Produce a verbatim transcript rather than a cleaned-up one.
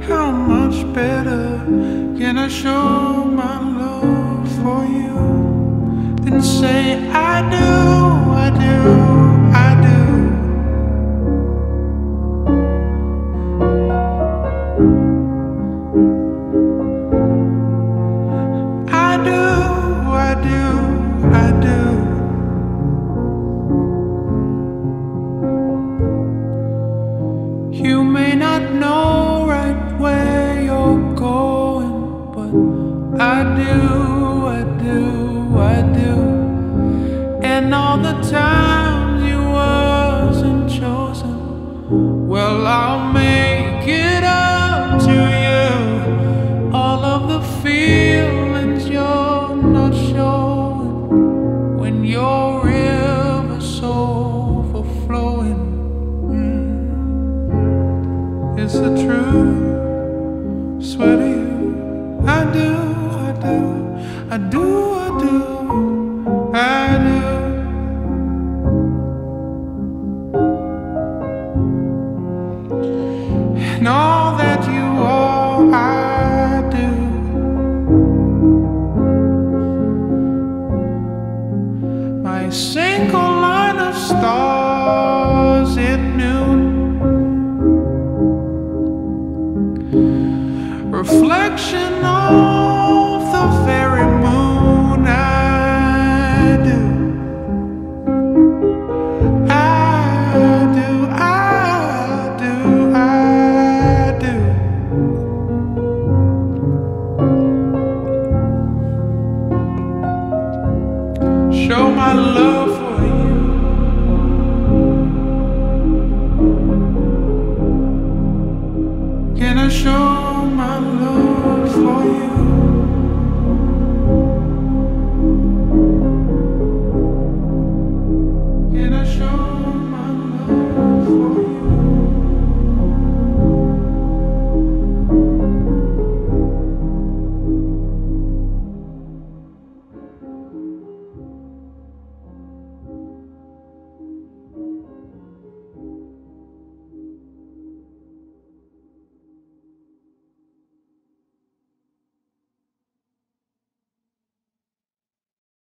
How much better can I show my love for you than say I do, I do, I do. I do, I do, I do. You may not know right where you're going, but I do, I do, I do. And all the times you wasn't chosen, well, I'll make it up to you. All of the feelings you're not showing when your river's overflowing. It's the truth, swear to you, I do, I do, I do, I do, I do. And all that you are, I do. My single line of stars at noon, reflection of the very moon, I do, I do, I do, I do. Show my love for you. Can I show my love for you?